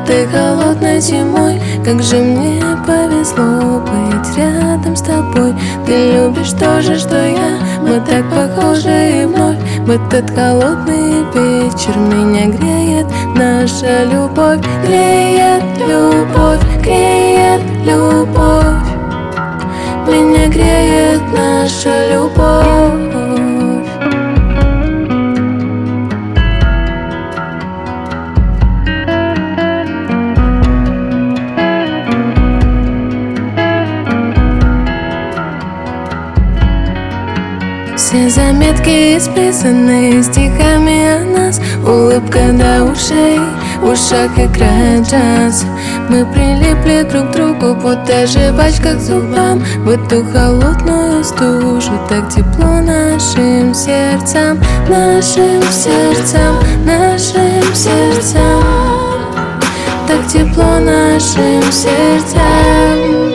этой холодной зимой. Как же мне повезло быть рядом с тобой. Ты любишь то же, что я, мы так похожи. И вновь в этот холодный вечер меня греет наша любовь. Греет любовь, греет любовь. Меня греет наша любовь. Все заметки исписаны стихами о нас. Улыбка до ушей, в ушах играет джаз. Мы прилипли друг к другу, будто жвачка к зубам. В эту холодную стужу так тепло нашим сердцам. Нашим сердцам, нашим сердцам. Так тепло нашим сердцам.